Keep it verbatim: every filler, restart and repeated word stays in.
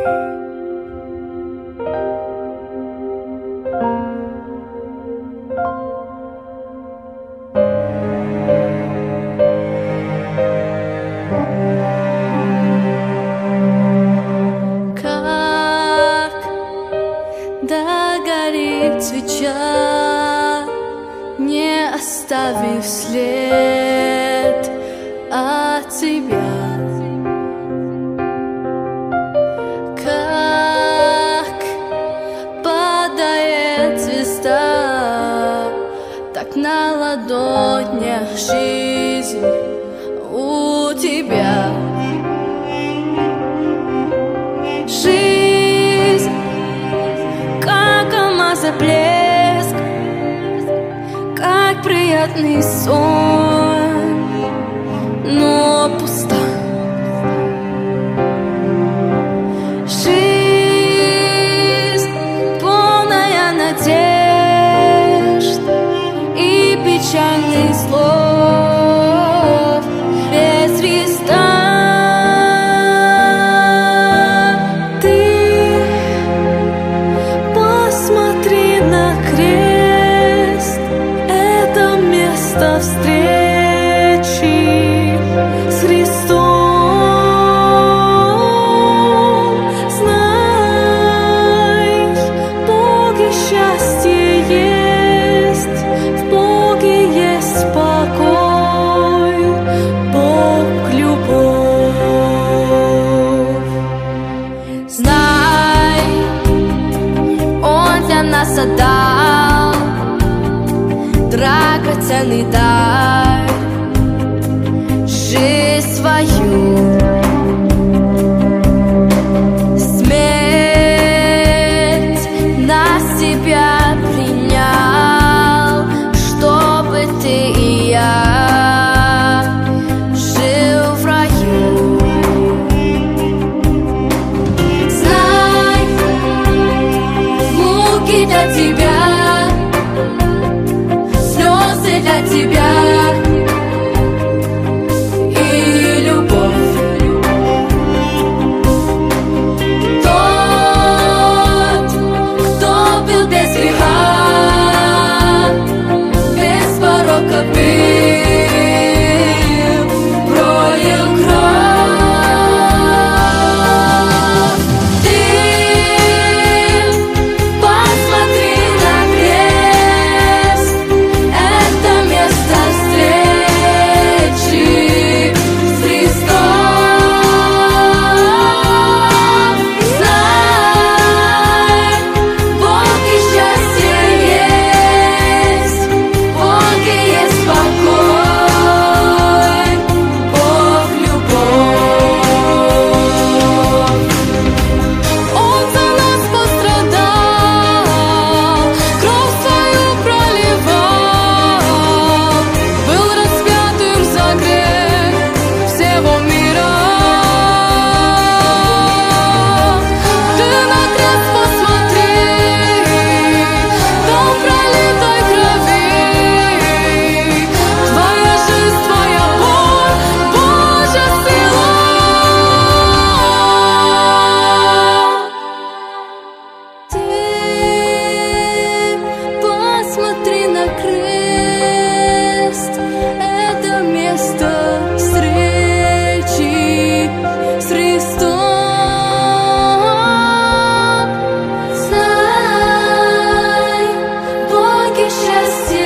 Догорит свеча, не оставив след от тебя. Как падает звезда, так на ладонях жизнь у тебя. Жизнь как алмазоблеск, как приятный сон, но пуста. Жизнь полная надежд и печальных слов без Христа. Встречи с Христом, знай, в Боге счастье есть, в Боге есть покой, Бог любовь. Знай, Он для нас отдал драгоценный дар, жизнь свою. Смерть на себя принял, чтобы ты и я жил в раю. Знай, муки для тебя, для тебя и любовь. Тот, кто был без греха, без порока был, пролил кровь. Ты посмотри на крест, это место встречи с Христом. Знай, в Боге счастье есть, в Боге есть покой, Бог любовь. Он за нас пострадал, кровь свою проливал, был распятым за грех всего мира. Ты на крест посмотри, там пролитой крови, твоя жизнь, твоя боль, Божья сила. Ты посмотри на крест, это место встречи с Христом. Знай, в Боге счастье